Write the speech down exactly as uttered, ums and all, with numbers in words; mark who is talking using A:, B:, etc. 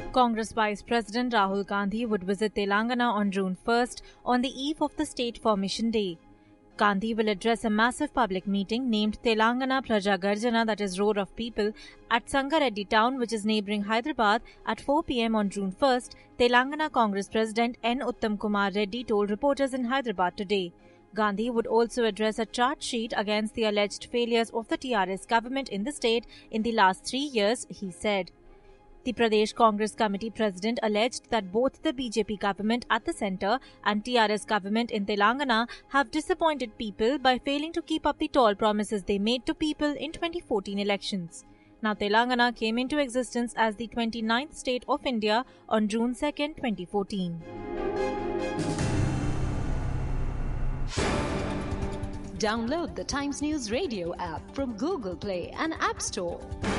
A: Congress Vice President Rahul Gandhi would visit Telangana on June first on the eve of the state formation day. Gandhi will address a massive public meeting named Telangana Praja Garjana, that is Roar of People, at Sangareddy town, which is neighbouring Hyderabad, at four p m on June first, Telangana Congress President N. Uttam Kumar Reddy told reporters in Hyderabad today. Gandhi would also address a charge sheet against the alleged failures of the T R S government in the state in the last three years, he said. The Pradesh Congress Committee President alleged that both the B J P government at the centre and T R S government in Telangana have disappointed people by failing to keep up the tall promises they made to people in twenty fourteen elections. Now, Telangana came into existence as the twenty-ninth state of India on June second, twenty fourteen.
B: Download the Times News Radio app from Google Play and App Store.